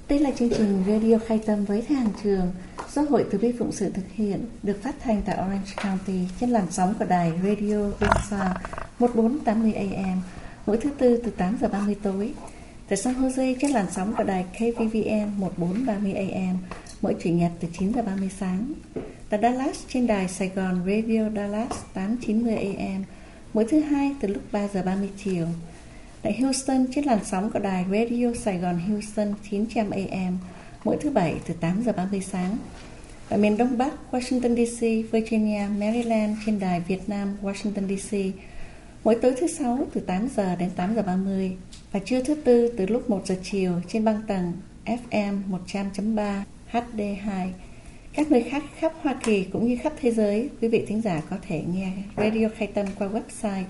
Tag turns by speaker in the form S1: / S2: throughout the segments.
S1: Đây là chương trình Radio Khai Tâm với Thầy Hàng Trường do Hội Từ Bi Phụng Sự thực hiện, được phát thanh tại Orange County trên làn sóng của đài Radio Windsor 1480 AM mỗi thứ Tư từ 8 giờ 30 tối. Tại San Jose trên làn sóng của đài KVVN 1430 AM mỗi Chủ nhật từ 9 giờ 30 sáng. Tại Dallas trên đài Sài Gòn Radio Dallas 890 AM mỗi thứ Hai từ lúc 3 giờ 30 chiều. Tại Houston trên làn sóng của đài Radio Sài Gòn Houston 900 AM mỗi thứ Bảy từ 8 giờ 30 sáng. Ở miền Đông Bắc, Washington DC, Virginia, Maryland trên đài Việt Nam Washington DC mỗi tối thứ Sáu từ 8 giờ đến 8 giờ 30 và trưa thứ Tư từ lúc 1 giờ chiều trên băng tần FM 100.3 HD2. Các nơi khác khắp Hoa Kỳ cũng như khắp thế giới, quý vị thính giả có thể nghe Radio Khai Tâm qua website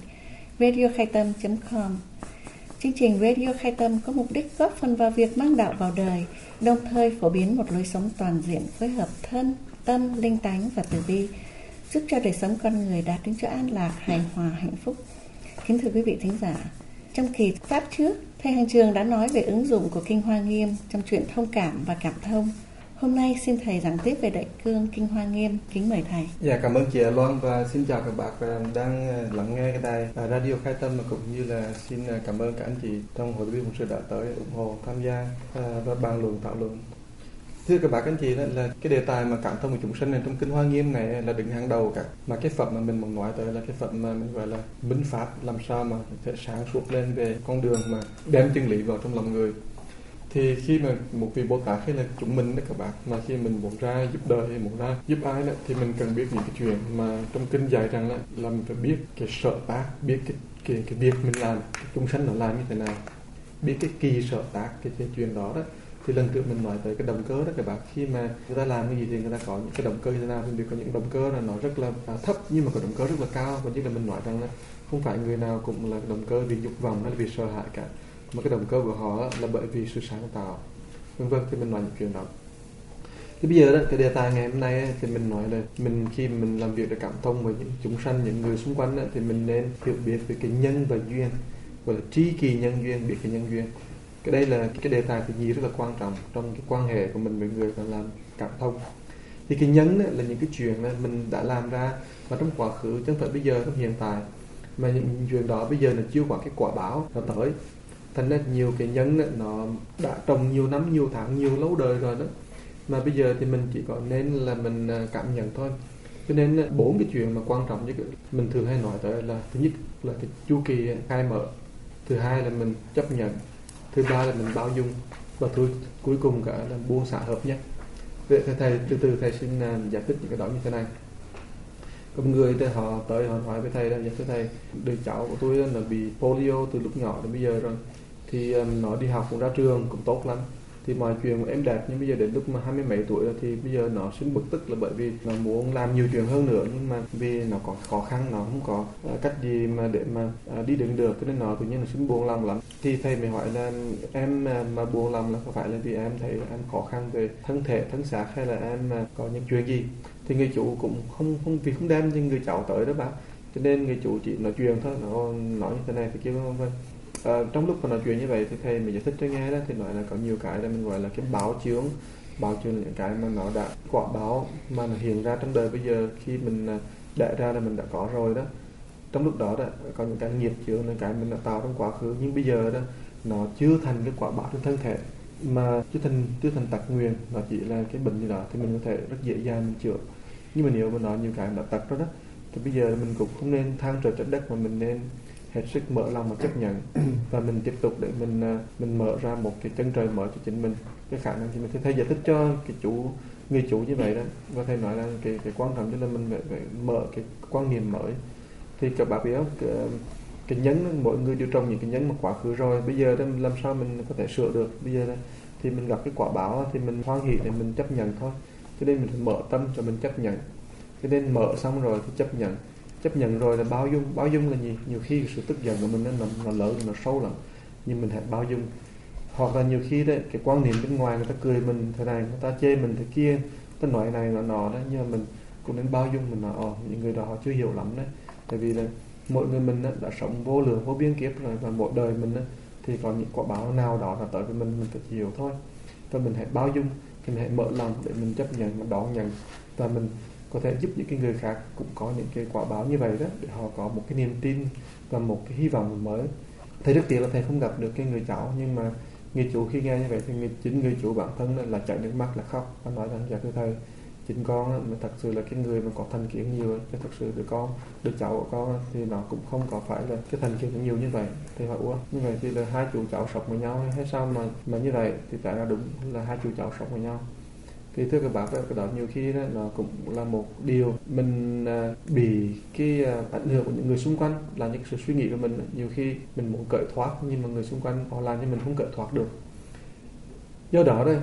S1: radiokhaitam.com. Chương trình Radio Khai Tâm có mục đích góp phần vào việc mang đạo vào đời, đồng thời phổ biến một lối sống toàn diện phối hợp thân, tâm, linh tánh và từ bi, giúp cho đời sống con người đạt đến chỗ an lạc, hài hòa, hạnh phúc. Kính thưa quý vị thính giả, trong kỳ Pháp trước, Thầy Hàng Trường đã nói về ứng dụng của Kinh Hoa Nghiêm trong chuyện thông cảm và cảm thông. Hôm nay xin Thầy giảng tiếp về Đại cương Kinh Hoa Nghiêm. Kính mời Thầy.
S2: Dạ, cảm ơn chị Loan và xin chào các bạn đang lắng nghe cái đài Radio Khai Tâm, và cũng như là xin cảm ơn các anh chị trong Hội Từ Bi Phụng Sự đã tới ủng hộ tham gia và bàn luận thảo luận. Thưa các bạn anh chị, là cái đề tài mà cảm thông của chúng sinh này trong Kinh Hoa Nghiêm này là đứng hàng đầu cả, mà cái phẩm mà mình muốn nói tới là cái phẩm mà mình gọi là minh pháp, làm sao mà phải sáng suốt lên về con đường mà đem chân lý vào trong lòng người. Thì khi mà một vị Bồ Tát hay là chúng mình đó các bạn, mà khi mình muốn ra giúp đời hay muốn ra giúp ai đó, thì mình cần biết những cái chuyện mà trong kinh dạy rằng là mình phải biết cái sở tác, biết cái việc mình làm, cái chúng sanh nó làm như thế nào, biết cái kỳ sở tác cái chuyện đó đó. Thì lần trước mình nói tới cái động cơ đó các bạn, khi mà người ta làm cái gì thì người ta có những cái động cơ như thế nào. Mình biết có những động cơ là nó rất là thấp nhưng mà có động cơ rất là cao, và như là mình nói rằng là không phải người nào cũng là động cơ vì dục vọng hay là vì sợ hãi cả, mà cái động cơ của họ là bởi vì sự sáng tạo, vân vân. Thì mình nói những chuyện đó. Thì bây giờ đó, cái đề tài ngày hôm nay thì mình nói là khi mình làm việc để cảm thông với những chúng sanh, những người xung quanh thì mình nên hiểu biết về cái nhân và duyên, gọi là tri kỳ nhân duyên, biết cái nhân duyên. Cái đây là cái đề tài thứ nhì rất là quan trọng trong cái quan hệ của mình với người còn làm cảm thông. Thì cái nhân là những cái chuyện mình đã làm ra mà trong quá khứ, chứ không phải bây giờ, trong hiện tại, mà những chuyện đó bây giờ là chưa có cái quả báo nó tới. Thành ra nhiều cái nhân nó đã trồng nhiều năm, nhiều tháng, nhiều lâu đời rồi đó, mà bây giờ thì mình chỉ có nên là mình cảm nhận thôi. Cho nên 4 cái chuyện mà quan trọng nhất mình thường hay nói tới là: thứ nhất là cái chu kỳ khai mở, thứ hai là mình chấp nhận, thứ ba là mình bao dung, và cuối cùng cả là buông xả hợp nhất. Vậy thầy từ từ thầy xin giải thích những cái đó như thế này. Có một người họ tới họ hỏi với thầy là: dạ thưa thầy, đứa cháu của tôi là bị polio từ lúc nhỏ đến bây giờ rồi, thì nó đi học cũng ra trường cũng tốt lắm, thì mọi chuyện em đẹp, nhưng bây giờ đến lúc mà 20 mấy tuổi rồi thì bây giờ nó sinh bực tức là bởi vì nó muốn làm nhiều chuyện hơn nữa, nhưng mà vì nó có khó khăn, nó không có cách gì mà để mà đi đứng được, cho nên nó tự nhiên nó sinh buồn lòng lắm. Thì thầy mới hỏi là: em mà buồn lòng là có phải là vì em thấy em khó khăn về thân thể, thân xác, hay là em có những chuyện gì? Thì người chủ cũng không đem cho người cháu tới đó bác, cho nên người chủ chỉ nói chuyện thôi, nó nói như thế này thì kia vân vân. Trong lúc mà nói chuyện như vậy thì thầy mới giải thích cho nghe đó, thì nói là có nhiều cái là mình gọi là cái báo chướng là những cái mà nó đã quả báo mà nó hiện ra trong đời bây giờ, khi mình đẻ ra là mình đã có rồi đó. Trong lúc đó có những cái nghiệp chướng, những cái mình đã tạo trong quá khứ, nhưng bây giờ đó nó chưa thành cái quả báo trên thân thể, mà chưa thành tật nguyền, nó chỉ là cái bệnh gì đó, thì mình có thể rất dễ dàng mình chữa. Nhưng mà nếu mà nói nhiều cái đã tật đó thì bây giờ mình cũng không nên than trời trách đất, mà mình nên hết sức mở lòng mà chấp nhận và mình tiếp tục để mình mở ra một cái chân trời mở cho chính mình, cái khả năng thì mình thầy giải thích cho cái người chủ như vậy đó. Và thầy nói là cái quan trọng cho là mình phải mở cái quan niệm mới. Thì các bạn biết không, cái nhấn, mỗi người đều trồng những cái nhấn mà quá khứ rồi, bây giờ đó làm sao mình có thể sửa được? Bây giờ đó, thì mình gặp cái quả báo thì mình hoan hỷ để mình chấp nhận thôi. Cho nên mình phải mở tâm cho mình chấp nhận. Cho nên mở xong rồi thì chấp nhận rồi là bao dung là gì? Nhiều khi sự tức giận của mình nó lớn, nó sâu lắm, nhưng mình hãy bao dung. Hoặc là nhiều khi đấy, cái quan niệm bên ngoài người ta cười mình thế này, người ta chê mình thế kia, ta nói này nó nọ đó, nhưng mà mình cũng nên bao dung. Mình nói những người đó họ chưa hiểu lắm đấy, tại vì là mỗi người mình đã sống vô lượng vô biên kiếp rồi, và mỗi đời mình thì có những quả báo nào đó là tới với mình phải chịu thôi. và mình hãy bao dung, mình hãy mở lòng để mình chấp nhận, mình đón nhận, và mình có thể giúp những cái người khác cũng có những cái quả báo như vậy đó, để họ có một cái niềm tin và một cái hy vọng mới. Thầy rất tiếc là thầy không gặp được cái người cháu, nhưng mà người chủ khi nghe như vậy thì chính người chủ bản thân là chảy nước mắt, là khóc và nói rằng: dạ thưa thầy, chính con mà thật sự là cái người mà có thành kiến nhiều, cái thật sự đứa cháu của con thì nó cũng không có phải là cái thành kiến nhiều như vậy. Thì hỏi: ủa, như vậy thì là hai chú cháu sống với nhau hay sao mà như vậy? Thì tại là đúng là hai chú cháu sống với nhau. Thì thưa các bác, cái đó nhiều khi đó, nó cũng là một điều mình bị cái ảnh hưởng của những người xung quanh, là những sự suy nghĩ của mình. Nhiều khi mình muốn cởi thoát, nhưng mà người xung quanh họ làm cho mình không cởi thoát được. Do đó đây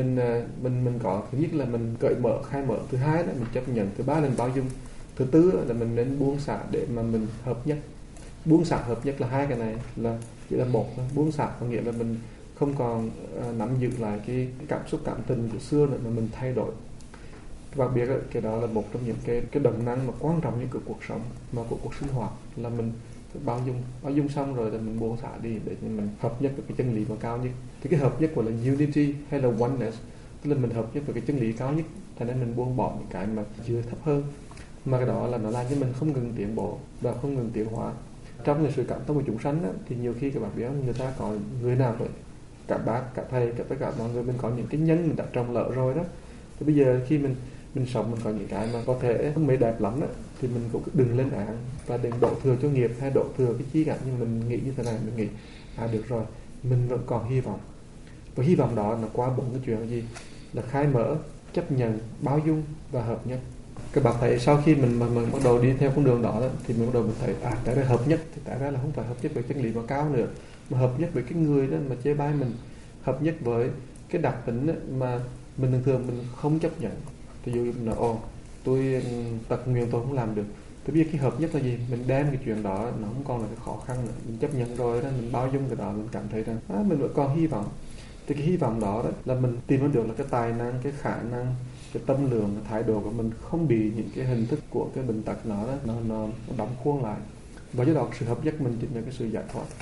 S2: mình có thứ nhất là mình cởi mở, khai mở, thứ hai là mình chấp nhận, thứ ba là mình bao dung, thứ tư là mình nên buông xả để mà mình hợp nhất. Buông xả hợp nhất là hai cái này là chỉ là một. Buông xả có nghĩa là mình không còn nắm giữ lại cái cảm xúc cảm tình của xưa nữa, mà mình thay đổi. Các bạn biết cái đó là một trong những cái động năng mà quan trọng nhất của cuộc sống, mà của cuộc sinh hoạt, là mình phải bao dung xong rồi là mình buông xả đi để mình hợp nhất với cái chân lý mà cao nhất. Thì cái hợp nhất gọi là unity hay là oneness, tức là mình hợp nhất với cái chân lý cao nhất, thành nên mình buông bỏ những cái mà chưa thấp hơn. Mà cái đó là nó làm cho mình không ngừng tiến bộ và không ngừng tiến hóa. Trong cái sự cảm thông của chúng sanh đó, thì nhiều khi các bạn biết người ta có người nào vậy, cả bác, cả thầy, cả tất cả mọi người, mình có những cái nhân mình đã trồng lỡ rồi đó. Thì bây giờ khi mình sống, mình có những cái mà có thể không mấy đẹp lắm đó, thì mình cũng đừng lên án và đừng đổ thừa cho nghiệp hay đổ thừa cái chi cả. Nhưng mình nghĩ như thế này, mình nghĩ được rồi, mình vẫn còn hy vọng. Và hy vọng đó là qua bốn cái chuyện là gì? Là khai mở, chấp nhận, bao dung và hợp nhất. Các bạn thấy sau khi mình bắt đầu đi theo con đường đó, thì mình bắt đầu mình thấy tại ra hợp nhất thì tại ra là không phải hợp nhất với chân lý mà cao nữa, mà hợp nhất với cái người đó mà chê bai mình, hợp nhất với cái đặc tính mà mình thường mình không chấp nhận. Ví dụ là tôi tật nguyền tôi không làm được. Tôi biết cái hợp nhất là gì? Mình đem cái chuyện đó nó không còn là cái khó khăn nữa, mình chấp nhận rồi đó, mình bao dung cái đó, mình cảm thấy rằng mình vẫn còn hy vọng. Thì cái hy vọng đó là mình tìm được là cái tài năng, cái khả năng, cái tâm lượng, cái thái độ của mình không bị những cái hình thức của cái bệnh tật nó đóng khuôn lại. Và do đó sự hợp nhất mình chính là cái sự giải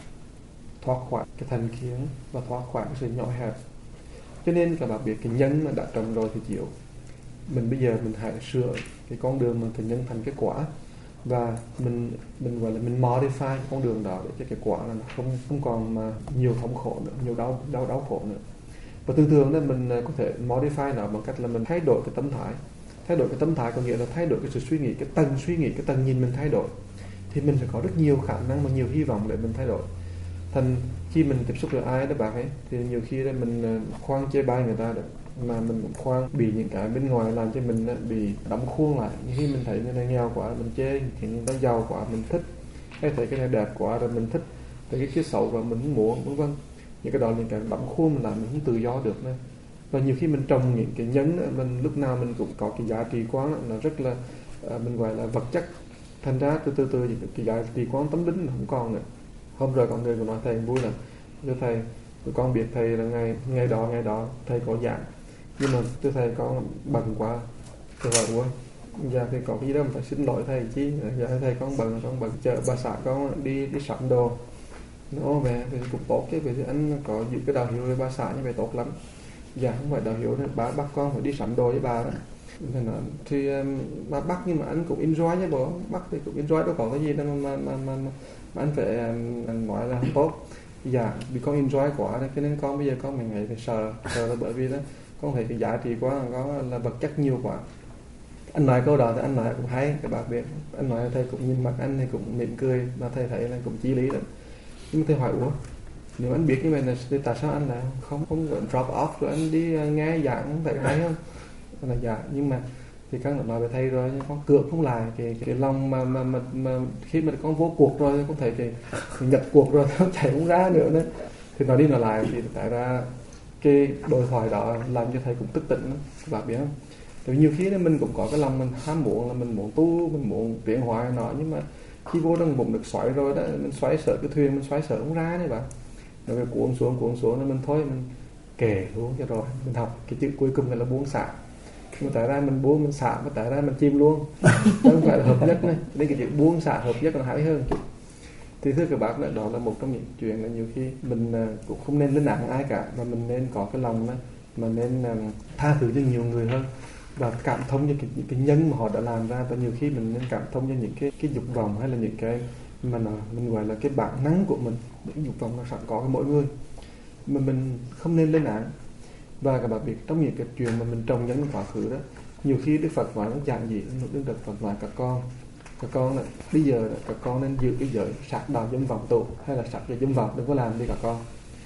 S2: thoát khỏi cái thành kiến và thoát khỏi cái sự nhỏ hẹp. Cho nên các bạn biết cái nhân mà đã trồng rồi thì chịu. Mình bây giờ mình hãy sửa cái con đường mình từ nhân thành cái quả, và mình gọi là mình modify cái con đường đó để cho cái quả là nó không còn mà nhiều thống khổ nữa, nhiều đau khổ nữa. Và thường là mình có thể modify nó bằng cách là mình thay đổi cái tâm thái. Thay đổi cái tâm thái có nghĩa là thay đổi cái sự suy nghĩ, cái tầng nhìn mình thay đổi, thì mình sẽ có rất nhiều khả năng và nhiều hy vọng để mình thay đổi. Thành khi mình tiếp xúc với ai đó bạn ấy, thì nhiều khi là mình khoan chê bai người ta được, mà mình cũng khoan bị những cái bên ngoài làm cho mình bị đóng khuôn lại. Khi mình thấy người này nghèo quá mình chê, thì người ta giàu quá mình thích, hay thấy cái này đẹp quá rồi mình thích, thấy cái kia xấu và mình không muốn, vân vân. Những cái đó là những cái đóng khuôn mình làm mình không tự do được nữa. Và nhiều khi mình trồng những cái nhấn, mình lúc nào mình cũng có cái giá trị quán nó rất là mình gọi là vật chất. Thành ra từ cái giá trị quán tâm linh không còn nữa. Hôm rồi có người cũng nói thầy vui là: thưa thầy, tụi con biết thầy là ngày đó thầy có giảng, nhưng mà thưa thầy con bận quá. Tôi hỏi: ủa, dạ thì có cái gì đâu mà phải xin lỗi thầy chứ? Dạ thầy con bận chợ bà xã con đi sắm đồ. Nó về thì cũng tốt chứ, vì anh có giữ cái đạo hiếu với bà xã như vậy tốt lắm. Dạ không phải đạo hiếu, bà bắt con phải đi sắm đồ với bà đó. Thì bà bắt nhưng mà anh cũng enjoy nhé bố, bắt thì cũng enjoy, đâu có cái gì đâu mà anh phải nói là không tốt. Dạ vì con enjoy quá cho nên con bây giờ con mình nghĩ phải sợ là bởi vì đó con thấy cái giá trị quá, có là vật chất nhiều quá. Anh nói câu đó thì anh nói cũng hay, các bạn biết, anh nói thầy cũng nhìn mặt anh thì cũng mỉm cười, mà thầy thấy là cũng chí lý lắm. Nhưng mà thầy hỏi: ủa, nếu anh biết như vậy là thì tại sao anh lại không drop off rồi anh đi nghe giảng, không phải hay không? Là dạ, nhưng mà thì các bạn nói với thầy rồi, con cưỡng không lại cái lòng mà khi mà con vô cuộc rồi, con thấy cái nhập cuộc rồi nó chạy không ra nữa. Thì nói đi nói lại thì tại ra cái đối thoại đó làm cho thầy cũng tức tỉnh, các bạn biết không? Tại vì nhiều khi mình cũng có cái lòng mình ham muốn là mình muốn tu, mình muốn tiến hóa nó, nhưng mà khi vô trong bụng được xoáy rồi đó, mình xoáy sợ cái thuyền, mình xoáy sợ không ra đấy bạn. Rồi cuốn xuống nên mình thôi mình kể luôn cho rồi mình học cái chữ cuối cùng là buông xả. Nhưng mà tại ra mình buông mình xả, mà tại ra mình chìm luôn, không phải là hợp nhất này. Nên cái chữ buông xả hợp nhất là hay hơn. Thì thưa các bác, đó là một trong những chuyện là nhiều khi mình cũng không nên lên án ai cả, mà mình nên có cái lòng mà nên tha thứ cho nhiều người hơn và cảm thông cho những cái nhân mà họ đã làm ra. Và nhiều khi mình nên cảm thông cho những cái dục vọng hay là những cái mà mình gọi là cái bản năng của mình, những dục vọng nó sẵn có với mỗi người, mà mình không nên lên án. Và các bạn biết trong những cái chuyện mà mình trồng nhân quá khứ đó, nhiều khi Đức Phật nói nó giản dị, Đức Phật nói các con này, bây giờ các con nên giữ cái giới sát đạo dâm vọng tụ hay là sát giới dâm vọng, đừng có làm đi các con.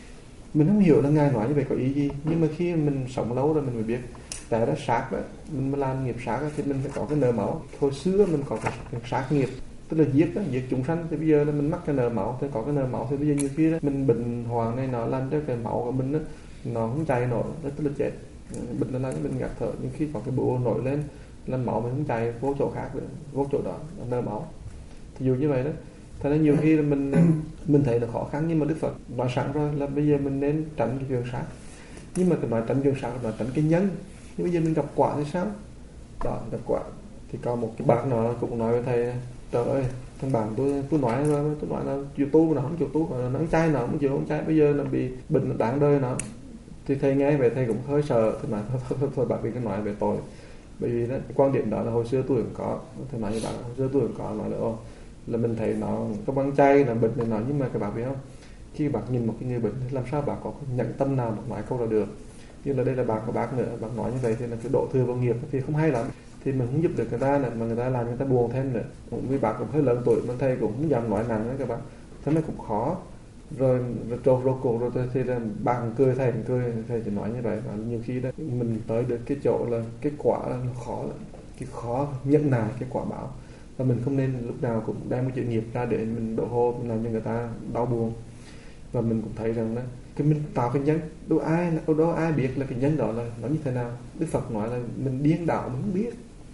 S2: Mình không hiểu là Ngài nói như vậy có ý gì, nhưng mà khi mình sống lâu rồi mình mới biết. Tại đó sát đó, mình mà làm nghiệp sát đó, thì mình phải có cái nợ máu. Hồi xưa mình có cái sát nghiệp, tức là giết chúng sanh, thì bây giờ là mình mắc cái nợ máu, thì có cái nợ máu thì bây giờ nhiều khi đó mình bệnh hoạn này nó làm cho cái máu của mình đó, nó không chảy nổi, tức là chết. Bệnh nó làm cho mình ngạt thở, nhưng khi có cái bụa nổi lên là máu mình không chảy vô chỗ khác nữa, vô chỗ đó nợ máu. Thì dù như vậy đó, thế nên nhiều khi là mình thấy là khó khăn, nhưng mà Đức Phật nói sẵn rồi là bây giờ mình nên tránh cái chuyện sát. Nhưng mà cái nói tránh chuyện sát là tránh cái nhân. Nhưng bây giờ mình gặp quả thì sao? Đó, gặp quả thì có một cái bác nó cũng nói với thầy: trời ơi, thằng bạn tôi nói là chịu tu mà nó không chịu tu, nó ăn chay, nó không chịu ăn chay, bây giờ nó bị bệnh, nó đáng đời nó. Thì thầy nghe về thầy cũng hơi sợ, thì mà thôi bạn đừng có nói về tội. Bởi vì đó, quan điểm đó là hồi xưa tôi cũng có, thầy nói với bạn hồi xưa tôi cũng có nói là mình thấy nó có ăn chay, nó bệnh này nó, nhưng mà các bạn biết không, khi bạn nhìn một cái người bệnh thì làm sao bạn có nhận tâm nào mà nói câu là được. Như là đây là bạn của bác nữa, bác nói như vậy thì là cái độ thừa vào nghiệp thì không hay lắm, thì mình không giúp được người ta nữa, mà người ta làm người ta buồn thêm nữa. Cũng vì bác cũng hơi lớn tuổi mà thầy cũng không dám nói nặng nữa các bạn, thế nên cũng khó. Rồi cuộc rồi thì là bác cũng cười, thầy chỉ nói như vậy. Và nhiều khi đó mình tới được cái chỗ là cái quả là nó khó lắm, cái khó nhận nại cái quả báo. Và mình không nên lúc nào cũng đem cái chuyện nghiệp ra để mình đổ hô, mình làm cho người ta đau buồn. Và mình cũng thấy rằng đó, cái mình tạo cái nhân, đâu ai biết là cái nhân đó là nó như thế nào. Đức Phật nói là mình điên đạo mình không biết.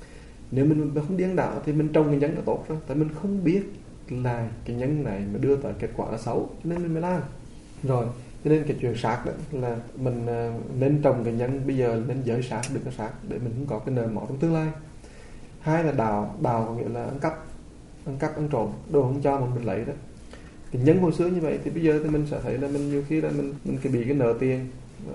S2: Nếu mình không điên đạo thì mình trồng cái nhân là tốt rồi, tại mình không biết là cái nhân này mà đưa tới kết quả là xấu, cho nên mình mới làm. Rồi, cho nên cái chuyện sát đó là mình nên trồng cái nhân bây giờ, nên giới sát, đừng có sát, để mình không có cái nợ máu trong tương lai. Hai là đào có nghĩa là ăn cắp, ăn trộm, đồ không cho mà mình lấy đó. Cái nhân hồi xưa như vậy thì bây giờ thì mình sẽ thấy là mình nhiều khi là mình bị cái nợ tiền,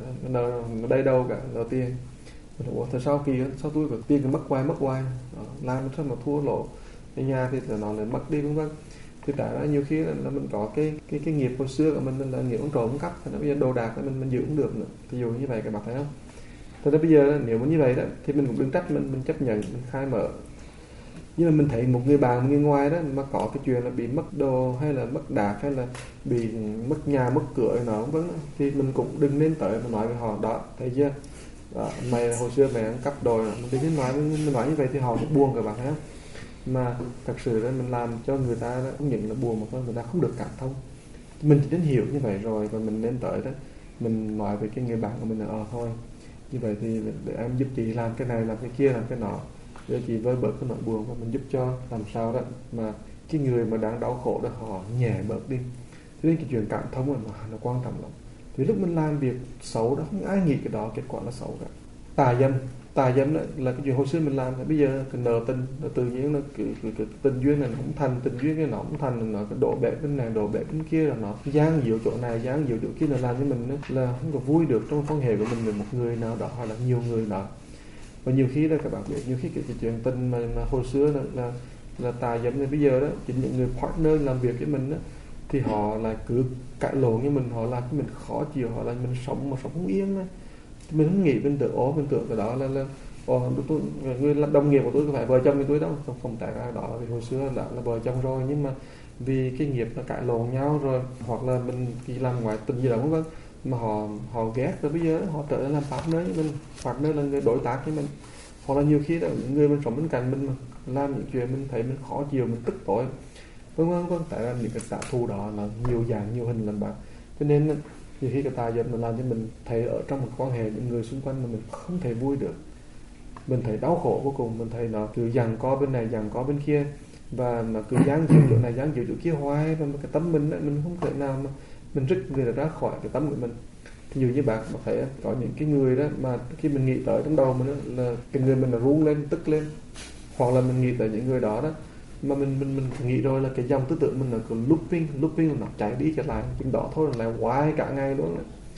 S2: nợ đây đâu cả, nợ tiền. Ủa, tại sao tôi có tiền cứ mất hoài, làm sao mà thua lỗ, cái nhà thì nó lại mất đi, vân vân. Thì tại đó nhiều khi là mình có cái nghiệp hồi xưa của mình là nghiệp ăn trộm ăn cắp, thì bây giờ đồ đạc là mình giữ không được nữa. Ví dụ như vậy các bạn thấy không? Thế nên bây giờ nếu mà như vậy đó thì mình cũng đừng trách, mình chấp nhận, mình khai mở. Nhưng mà mình thấy một người bạn, một người ngoài đó mà có cái chuyện là bị mất đồ hay là mất đạc hay là bị mất nhà mất cửa nó vẫn, thì mình cũng đừng nên tới mà nói với họ đó, thấy chưa, đó, mày hồi xưa mày ăn cắp đồ, mình đừng nên nói như vậy thì họ cũng buồn các bạn thấy không? Mà thật sự là mình làm cho người ta đó, không những là buồn mà thôi, người ta không được cảm thông. Mình chỉ nên hiểu như vậy rồi, và mình nên tới đó mình nói với cái người bạn của mình là thôi như vậy thì để em giúp chị làm cái này, làm cái kia, làm cái nọ, để chị vơi bớt cái nỗi buồn, và mình giúp cho làm sao đó mà cái người mà đang đau khổ đó họ nhẹ bớt đi. Cho nên cái chuyện cảm thông là nó quan trọng lắm. Vì lúc mình làm việc xấu đó, không ai nghĩ cái đó kết quả là xấu cả. Tà dâm là cái chuyện hồi xưa mình làm, bây giờ cái nợ tình là tự nhiên là cái tình duyên này nó không thành, tình duyên cái nó không thành, nó cái đổ bể bên này đổ bể bên kia, là nó giang diệu chỗ này giang diệu chỗ kia, là làm cho mình là không có vui được trong quan hệ của mình với một người nào đó hoặc là nhiều người đó. Và nhiều khi đó các bạn biết, nhiều khi cái chuyện tình mà hồi xưa là tà dâm, thì bây giờ đó chính những người partner làm việc với mình đó, thì họ là cứ cãi lộn với mình, họ làm cho mình khó chịu, họ làm mình sống không yên đó. Mình không nghĩ, mình tưởng cái đó là tôi, người đồng nghiệp của tôi có phải vợ chồng với tôi đâu, không tại ra đó vì hồi xưa đã là vợ chồng rồi, nhưng mà vì cái nghiệp nó cãi lộn nhau rồi, hoặc là mình chỉ làm ngoại tình gì đó vân vân, mà họ ghét, rồi bây giờ họ trở lại làm partner với mình, partner là người đối tác với mình. Hoặc là nhiều khi là người mình sống bên cạnh mình mà làm những chuyện mình thấy mình khó chịu, mình tức tối, vân vân. Tại ra những cái trả thù đó là nhiều dạng nhiều hình làm bạn. Cho nên nhiều khi cái tà dâm nó làm cho mình thấy ở trong một quan hệ những người xung quanh mà mình không thể vui được, mình thấy đau khổ vô cùng, mình thấy nó cứ giằng co bên này giằng co bên kia, và nó cứ giáng dịu chỗ này giáng dịu chỗ kia hoài, và cái tâm mình không thể nào mà mình rứt người ra khỏi cái tâm của mình. Ví dụ như bạn thấy có những cái người đó mà khi mình nghĩ tới trong đầu mình đó, là cái người mình là run lên, tức lên, hoặc là mình nghĩ tới những người đó mà mình nghĩ rồi là cái dòng tư tưởng mình là cứ looping nó chạy đi chạy lại, chuyện đó thôi là hoài cả ngày luôn.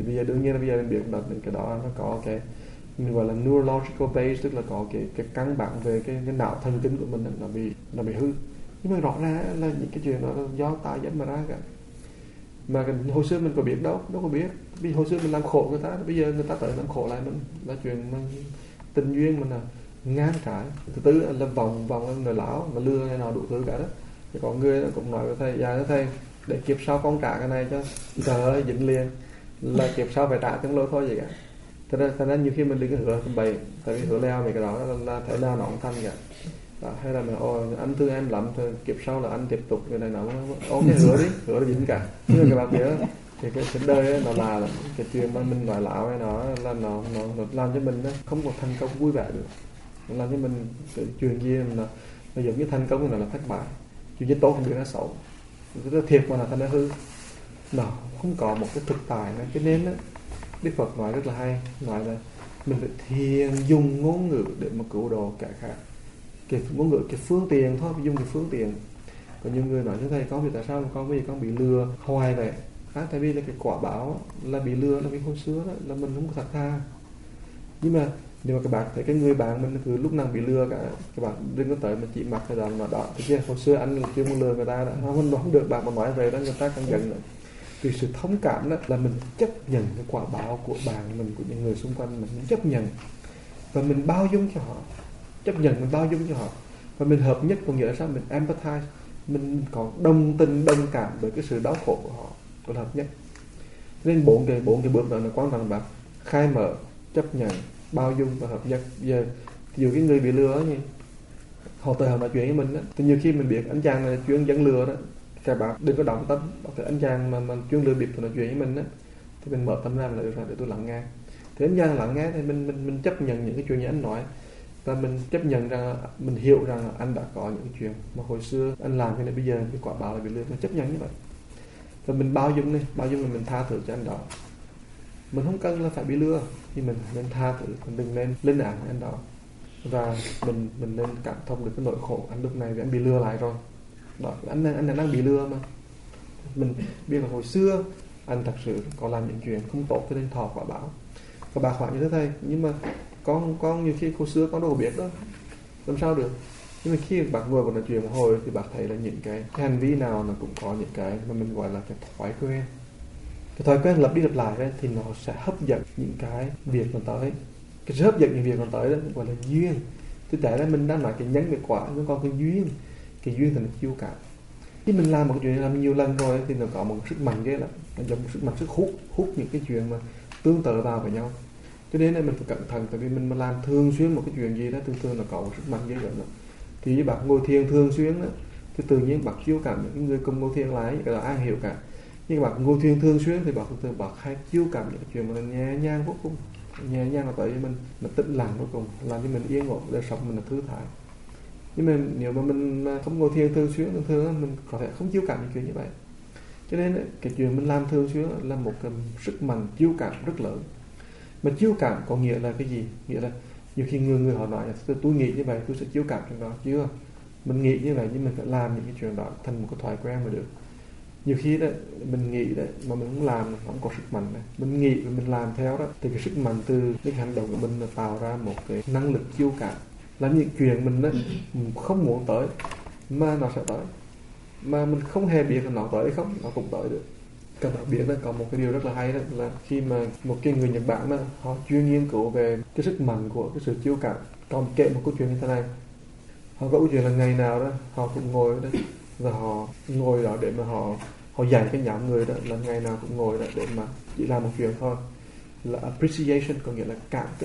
S2: Thì bây giờ đương nhiên là bây giờ mình biết là cái đó nó có cái mình gọi là neurological base, tức là có cái căn bản về cái não thần kinh của mình nó bị hư. Nhưng mà rõ ràng là những cái chuyện đó là do tà dẫn mà ra cả. Mà hồi xưa mình có biết đâu có biết. Vì hồi xưa mình làm khổ người ta, bây giờ người ta tới làm khổ lại mình, là chuyện mà tình duyên mình là ngang trái. Thứ tư là vòng người lão mà lừa này nào đủ thứ cả đó. Thì có người cũng nói với thầy, dạ thầy để kiếp sau con trả cái này cho, trời ơi dính liền là kiếp sau phải trả tiếng lối thôi vậy cả. Thật ra nhiều khi mình đừng có hứa bậy, tại vì hứa leo về cái đó là thế nào nó cũng thành cả. Đó, hay là mình anh thương em lắm thôi, kiếp sau là anh tiếp tục cái này nó ok hứa là dính cả. Nhưng mà các bạn biết thì cái đời ấy, nó là cái chuyện mà mình nói láo ấy, nó làm cho mình không có thành công vui vẻ được. Nó làm cho mình cái chuyện gì nó giống như thành công thì nó là thất bại, chuyện gì tốt không được nó xấu, nó thiệt mà là thành nó hư. Nó không có một cái thực tại nữa. Cho nên á, Đức Phật nói rất là hay, nói là mình phải thiền dùng ngôn ngữ để mà cứu độ kẻ khác. Cái ngôn ngữ, cái phương tiện thôi, dùng cái phương tiện. Có nhiều người nói như thầy, con biết tại sao mà con bây giờ con bị lừa hoài vậy? Tại vì là cái quả báo là bị lừa, là vì hồi xưa đó, là mình không có thật tha. Nhưng mà các bạn thấy cái người bạn mình cứ lúc nào bị lừa cả, các bạn đừng có tới mà chỉ mặc cái đó. Thế chứ hồi xưa anh chưa muốn lừa người ta đó, không được, bạn mà nói về đó người ta càng giận nữa. Vì sự thông cảm đó là mình chấp nhận cái quả báo của bạn mình, của những người xung quanh mình chấp nhận và mình bao dung cho họ, và mình hợp nhất, có nghĩa là sao? Mình empathize, mình có đồng tình đồng cảm với cái sự đau khổ của họ, có hợp nhất. Nên bốn cái bước đó là quan trọng bạn: khai mở, chấp nhận, bao dung và hợp nhất. Giờ ví dụ cái người bị lừa ấy, họ tới họ nói chuyện với mình đó, thì nhiều khi mình biết anh chàng này chuyên dẫn lừa đó, các bạn đừng có động tâm. Cái anh chàng mà chuyên lừa bịp nói chuyện với mình á, thì mình mở tâm ra là được rồi, để tôi lắng nghe. Thì anh chàng lắng nghe thì mình chấp nhận những cái chuyện như anh nói, và mình chấp nhận rằng, mình hiểu rằng là anh đã có những cái chuyện mà hồi xưa anh làm cái này, bây giờ cái quả báo là bị lừa. Mình chấp nhận như vậy và mình bao dung là mình tha thứ cho anh đó. Mình không cần là phải bị lừa, nhưng mình nên tha thứ, mình đừng nên lên án anh đó, và mình nên cảm thông được cái nỗi khổ anh lúc này vì anh bị lừa lại rồi. Đó, anh đang bị lừa mà. Mình biết là hồi xưa anh thật sự có làm những chuyện không tốt cho nên thọ quả báo. Và bà hỏi như thế thầy, nhưng mà con nhiều khi hồi xưa con đâu có biết đó, làm sao được? Nhưng mà khi bác vừa còn nói chuyện một hồi thì bác thấy là những cái hành vi nào nó cũng có những cái mà mình gọi là cái thói quen. Cái thói quen lặp đi lặp lại đấy, thì nó sẽ hấp dẫn những cái việc còn tới. Cái sự hấp dẫn những việc còn tới đó gọi là duyên. Thực tế là mình đang nói cái nhân cái quả, nhưng còn cái duyên thì nó chiêu cảm. Khi mình làm một cái chuyện làm nhiều lần rồi thì nó có một sức mạnh ghê lắm, nó giống một sức mạnh, sức hút những cái chuyện mà tương tự vào với nhau. Cho nên là mình phải cẩn thận, tại vì mình mà làm thường xuyên một cái chuyện gì đó, thường nó có một sức mạnh ghê lắm đó. Thì như bạn ngồi thiền thường xuyên đó, thì tự nhiên bạn chiêu cảm những người cùng ngồi thiền lại, cái đó ai hiểu cả. Nhưng bạn ngồi thiền thường xuyên thì bạn hay chiêu cảm những cái chuyện mà nó nhẹ nhàng vô cùng, nhẹ nhàng là tới với mình, nó tĩnh lặng vô cùng, làm cho mình yên ổn, đời sống mình là thư thái. Nhưng mà nếu mà mình không ngồi thiền thường xuyên, thường mình có thể không chiêu cảm những chuyện như vậy. Cho nên cái chuyện mình làm thường xuyên là một cái sức mạnh chiêu cảm rất lớn. Mà chiêu cảm có nghĩa là cái gì? Nghĩa là nhiều khi người họ nói là tôi nghĩ như vậy, tôi sẽ chiêu cảm chuyện đó. Chưa, mình nghĩ như vậy nhưng mình phải làm những cái chuyện đó thành một cái thói quen mới được. Nhiều khi đấy mình nghĩ đấy mà mình không làm, không có sức mạnh này. Mình nghĩ và mình làm theo đó, thì cái sức mạnh từ cái hành động của mình là tạo ra một cái năng lực chiêu cảm, làm những chuyện mình không muốn tới mà nó sẽ tới, mà mình không hề biết là nó tới hay không, nó cũng tới được. Các bạn biết đó, có một cái điều rất là hay đó là khi mà một cái người Nhật Bản đó, họ chuyên nghiên cứu về cái sức mạnh của cái sự chiêu cảm. Còn kể một câu chuyện như thế này, họ có câu chuyện là ngày nào đó họ cũng ngồi đó, và họ ngồi đó để mà họ dạy cái nhóm người đó là ngày nào cũng ngồi đó để mà chỉ làm một chuyện thôi, là appreciation, có nghĩa là cảm kích.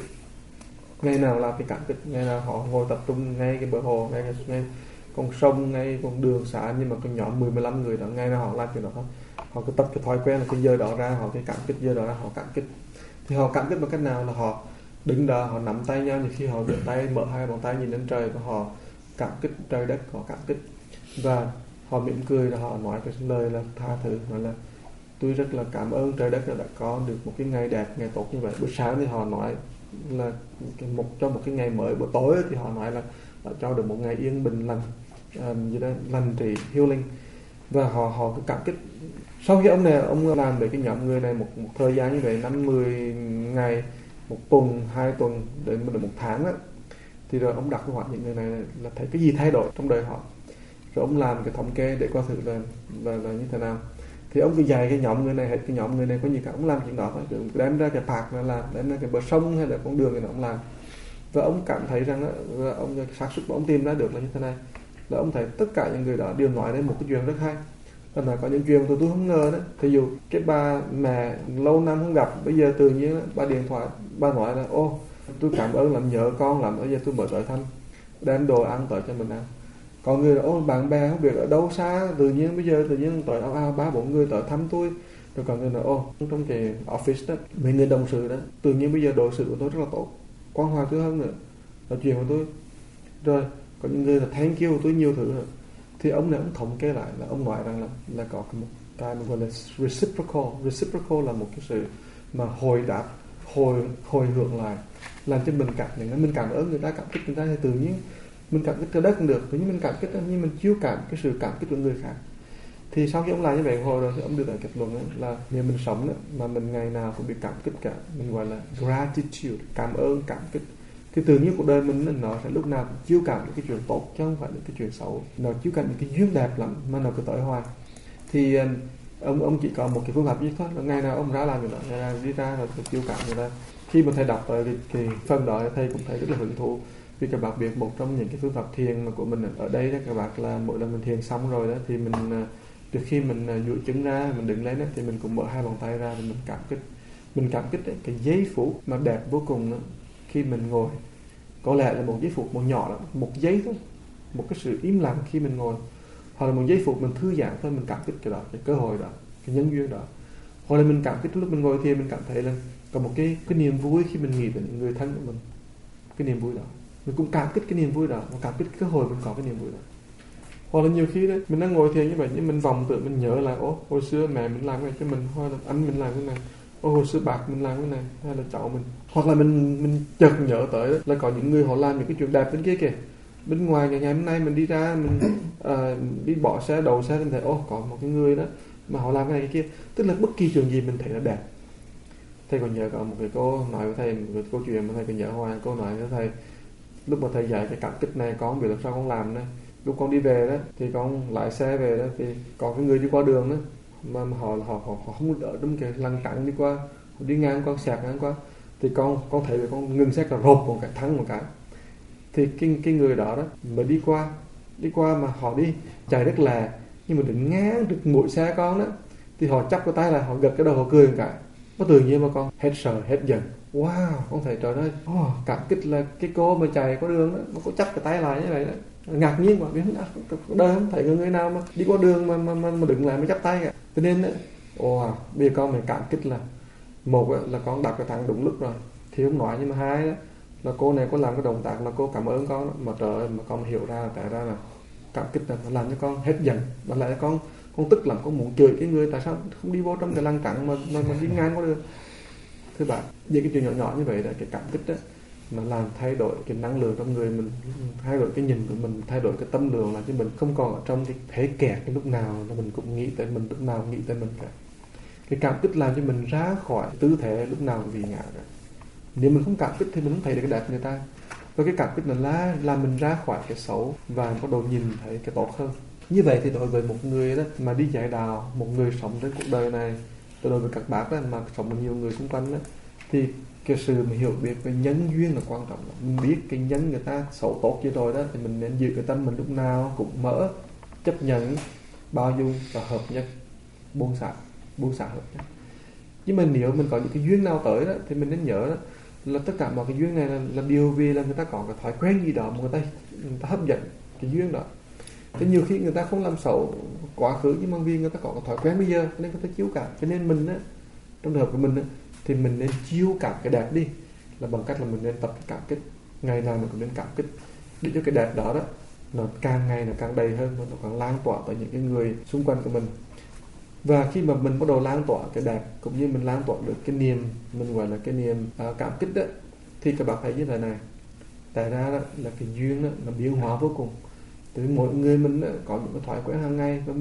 S2: Ngày nào làm cái cảm kích, ngày nào họ ngồi tập trung ngay cái bờ hồ, ngay con sông, ngay con đường xá, nhưng mà cái nhóm 10-15 người đó, ngày nào họ làm chuyện đó thôi. Họ cứ tập cái thói quen là cái giờ đó ra họ cái cảm kích, giờ đó ra họ cảm kích. Thì họ cảm kích bằng cách nào? Là họ đứng đó, họ nắm tay nhau, nhiều khi họ đưa tay, mở hai bàn tay nhìn lên trời và họ cảm kích trời đất, họ cảm kích, và họ mỉm cười, là họ nói cái lời là tha thứ, nói là tôi rất là cảm ơn trời đất đã có được một cái ngày đẹp, ngày tốt như vậy. Buổi sáng thì họ nói là cho một cái ngày mới, buổi tối thì họ nói là cho được một ngày yên bình lành, gì đó, lành trị, healing. và họ cứ cảm kích. Sau khi ông làm với cái nhóm người này một thời gian như vậy, 5-10 ngày, 1 tuần, 2 tuần, đến 1 tháng á, thì rồi ông đặt câu hỏi những người này là thấy cái gì thay đổi trong đời họ, rồi ông làm cái thống kê để coi thử là như thế nào. Thì ông cứ dạy cái nhóm người này, hết cái nhóm người này có gì cả, ông làm chuyện đó thôi, đem ra cái park là làm, đem ra cái bờ sông hay là con đường này ông làm. Và ông cảm thấy rằng là ông xác suất mà ông tìm ra được là như thế này, là ông thấy tất cả những người đó đều nói đến một cái chuyện rất hay. Và nói có những chuyện tôi không ngờ đó. Ví dụ cái bà mẹ lâu năm không gặp, bây giờ tự nhiên bà điện thoại, bà nói là ô tôi cảm ơn lắm, nhớ con lắm, bây giờ tôi mới tới thăm, đem đồ ăn tới cho mình ăn. Còn người là ô bạn bè không biết ở đâu xa, tự nhiên bây giờ tự nhiên tới 3-4 người tới thăm tôi. Rồi còn người là ô trong cái office đó, mấy người đồng sự đó, tự nhiên bây giờ đối xử của tôi rất là tốt, quan hòa tôi hơn nữa, nói chuyện của tôi. Rồi có những người là thank you tôi nhiều thứ nữa. Thì ông này ông thống kê lại là ông nói rằng là có một cái mà gọi là reciprocal là một cái sự mà hồi đáp, hồi hưởng lại, làm cho mình cảm nhận, mình cảm ơn người ta, cảm kích người ta, thì tự nhiên mình cảm kích trái đất cũng được, tự nhiên mình cảm kích nhưng mình chiếu cảm cái sự cảm kích của người khác. Thì sau khi ông làm như vậy hồi rồi thì ông đưa ra kết luận là nếu mình sống mà mình ngày nào cũng bị cảm kích cả, mình gọi là gratitude, cảm ơn, cảm kích, thì tự nhiên cuộc đời mình nó sẽ lúc nào cũng chiếu cảm những cái chuyện tốt chứ không phải những cái chuyện xấu, nó chiếu cảm những cái duyên đẹp lắm mà nó cứ tới hoài. Thì ông chỉ có một cái phương pháp duy thôi, là ngày nào ông ra làm việc đó, ngày nào đi ra rồi chiếu cảm người ta. Khi mà thầy đọc cái phần đó thầy cũng thấy rất là hứng thú, vì các bạn biết một trong những cái phương pháp thiền mà của mình ở đây đó các bạn, là mỗi lần mình thiền xong rồi đó thì mình trước khi mình duỗi chân ra, mình đứng lên đó, thì mình cũng mở hai bàn tay ra và mình cảm kích cái giây phút mà đẹp vô cùng đó, khi mình ngồi. Có lẽ là một giây phút một nhỏ lắm, một giây thôi, một cái sự im lặng khi mình ngồi, hoặc là một giây phút mình thư giãn thôi, mình cảm kích cái đó, cái cơ hội đó, cái nhân duyên đó. Hoặc là mình cảm kích lúc mình ngồi thiền, mình cảm thấy là có một cái niềm vui khi mình nghĩ đến những người thân của mình, cái niềm vui đó mình cũng cảm kích cái niềm vui đó, và cảm kích cái cơ hội mình có cái niềm vui đó. Hoặc là nhiều khi đấy mình đang ngồi thiền như vậy nhưng mình vòng tưởng mình nhớ là hồi xưa mẹ mình làm cái này cho mình, hoặc là anh mình làm cái này, hồi xưa bác mình làm cái này, hay là cháu mình. Hoặc là mình chợt nhớ tới đó, là có những người họ làm những cái chuyện đẹp bên kia kìa, bên ngoài ngày hôm nay mình đi ra mình đi bỏ xe, đầu xe, mình thấy có một cái người đó mà họ làm cái này cái kia. Tức là bất kỳ chuyện gì mình thấy là đẹp. Thầy còn nhớ có một cái cô nói với thầy một cái câu chuyện mà thầy còn nhớ hoài. Cô nói với thầy lúc mà thầy dạy cái cảm kích này, con biết làm sao con làm đây. Lúc con đi về đó thì con lái xe về đó, thì có cái người đi qua đường đó mà họ không ở trong cái lằn cẳng đi qua, họ đi ngang qua, xẹt ngang qua, thì con thấy là con ngừng xe, cả rộp một cái thắng một cái. Thì cái người đó mà đi qua mà họ đi chạy rất là, nhưng mà định ngang được mũi xe con đó, thì họ chắp cái tay lại, họ gật cái đầu, họ cười một cái. Nó tự nhiên mà con hết sợ hết giận. Wow, con thấy trời ơi, cảm kích là cái cô mà chạy qua đường đó, mà cô chắp cái tay lại như vậy đó. Ngạc nhiên quá, đời không thấy người nào mà đi qua đường mà đứng lại mới chắp tay cả. Cho nên bây giờ con mình cảm kích là một là con đặt cái thằng đúng lúc rồi thì không nói, nhưng mà hai là cô này có làm cái động tác là cô cảm ơn con đó. Mà trời ơi, mà con hiểu ra tại ra là cảm kích là làm cho con hết giận, mà lại con tức lắm, con muốn chửi cái người tại sao không đi vô trong cái lằn cẳng mà đi ngang qua đường. Thưa bạn, những cái chuyện nhỏ nhỏ như vậy là cái cảm kích đó, mà làm thay đổi cái năng lượng trong người mình, thay đổi cái nhìn của mình, thay đổi cái tâm lượng, làm cho mình không còn ở trong cái thế kẹt cái lúc nào là mình cũng nghĩ tới mình, lúc nào cũng nghĩ tới mình cả. Cái cảm kích làm cho mình ra khỏi tư thế lúc nào cũng vì ngã cả. Nếu mình không cảm kích thì mình không thấy được cái đẹp người ta. Và cái cảm kích là làm mình ra khỏi cái xấu và có độ nhìn thấy cái tốt hơn. Như vậy thì đối với một người đó mà đi dạy đạo, một người sống trên cuộc đời này, đối với các bác đó mà sống với nhiều người xung quanh đó, thì cái sự mà hiểu biết về nhân duyên là quan trọng. Mình biết cái nhân người ta xấu tốt như rồi đó, thì mình nên giữ cái tâm mình lúc nào cũng mở, chấp nhận, bao dung và hợp nhất, buông xả hợp nhất. Nhưng mà nếu mình có những cái duyên nào tới đó, thì mình nên nhớ đó, là tất cả mọi cái duyên này là điều vì là người ta có cái thói quen gì đó mà người ta hấp dẫn cái duyên đó. Thế nhiều khi người ta không làm xấu quá khứ, nhưng mà vì người ta có cái thói quen bây giờ nên người ta chiếu cảm. Cho nên mình á, trong trường hợp của mình á, thì mình nên chiếu cảm cái đẹp đi, là bằng cách là mình nên tập cảm kích. Ngày nào mình cũng nên cảm kích để cho cái đẹp đó nó càng ngày nó càng đầy hơn, nó càng lan tỏa tới những cái người xung quanh của mình. Và khi mà mình bắt đầu lan tỏa cái đẹp, cũng như mình lan tỏa được cái niềm, mình gọi là cái niềm cảm kích đó, thì các bạn thấy như thế này. Tại ra đó, là cái duyên đó, nó biến hóa vô cùng. Từ mỗi người mình đó, có những cái thói quen hàng ngày, và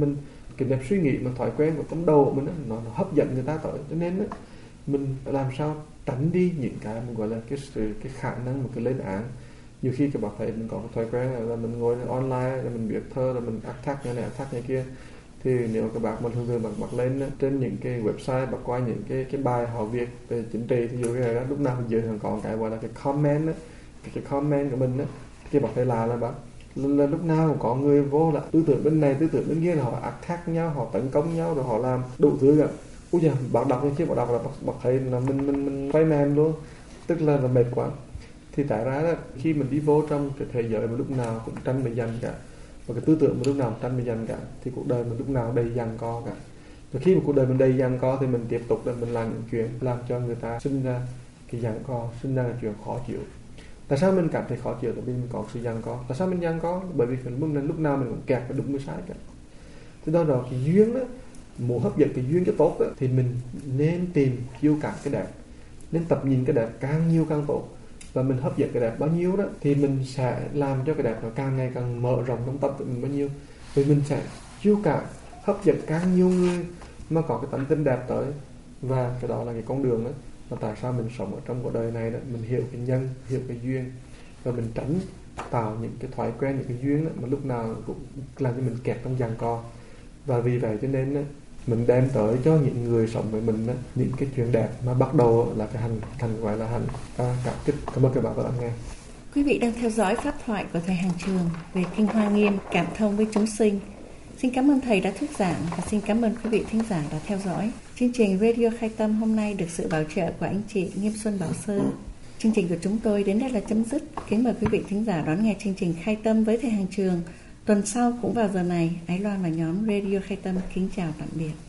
S2: cái nếp suy nghĩ mà thói quen của trong đầu của mình nó hấp dẫn người ta tới, cho nên mình làm sao tránh đi những cái mình gọi là cái khả năng một cái lên án. Nhiều khi các bạn thấy mình có cái thói quen là mình ngồi online, là mình viết thơ, là mình attack này attack này kia, thì nếu các bạn thường thường bạn lên trên những cái website, bạn qua những cái bài họ viết về chính trị, thì dù cái đó lúc nào mình dưới thường có cái gọi là cái comment á, cái comment của mình á, thì bạn thấy là bạn là lúc nào cũng có người vô là tư tưởng bên này tư tưởng bên kia, là họ attack nhau, họ tấn công nhau, rồi họ làm đủ thứ cả. Ui giời, bạn đọc như bạn đọc là bạn thấy là mình quay mềm luôn, tức là mệt quá. Thì tại ra là khi mình đi vô trong cái thế giới mà lúc nào cũng tranh mình giành cả, và cái tư tưởng mà lúc nào cũng tranh mình giành cả, thì cuộc đời mình lúc nào đầy giằng co cả. Và khi mà cuộc đời mình đầy giằng co thì mình tiếp tục là mình làm những chuyện làm cho người ta sinh ra cái giằng co, sinh ra cái chuyện khó chịu. Tại sao mình cảm thấy khó chịu? Tại vì mình có sự giằng co. Tại sao mình giằng co? Bởi vì lúc nào mình cũng kẹt vào đúng cái sai cả. Thế đó là cái duyên đó, muốn hấp dẫn cái duyên cho tốt đó, thì mình nên tìm chiêu cả cái đẹp, nên tập nhìn cái đẹp càng nhiều càng tốt. Và mình hấp dẫn cái đẹp bao nhiêu đó thì mình sẽ làm cho cái đẹp nó càng ngày càng mở rộng trong tâm của mình bao nhiêu. Vì mình sẽ chiêu cả hấp dẫn càng nhiều người mà có cái tánh tình đẹp tới. Và cái đó là cái con đường đó mà tại sao mình sống ở trong cuộc đời này đó. Mình hiểu cái nhân, hiểu cái duyên, và mình tránh tạo những cái thói quen, những cái duyên đó, mà lúc nào cũng làm cho mình kẹt trong giằng co. Và vì vậy cho nên đó, mình đem tới cho những người sống với mình đó, những cái chuyện đẹp mà bắt đầu là cái hành gọi là hành cảm kích. Cảm ơn các bạn đã lắng nghe.
S1: Quý vị đang theo dõi pháp thoại của thầy Hàng Trường về Kinh Hoa Nghiêm, cảm thông với chúng sinh. Xin cảm ơn thầy đã thuyết giảng và xin cảm ơn quý vị thính giả đã theo dõi. Chương trình Radio Khai Tâm hôm nay được sự bảo trợ của anh chị Nghiêm Xuân Bảo Sơn. Chương trình của chúng tôi đến đây là chấm dứt. Kính mời quý vị thính giả đón nghe chương trình Khai Tâm với thầy Hàng Trường. Tuần sau cũng vào giờ này, Ái Loan và nhóm Radio Khai Tâm kính chào tạm biệt.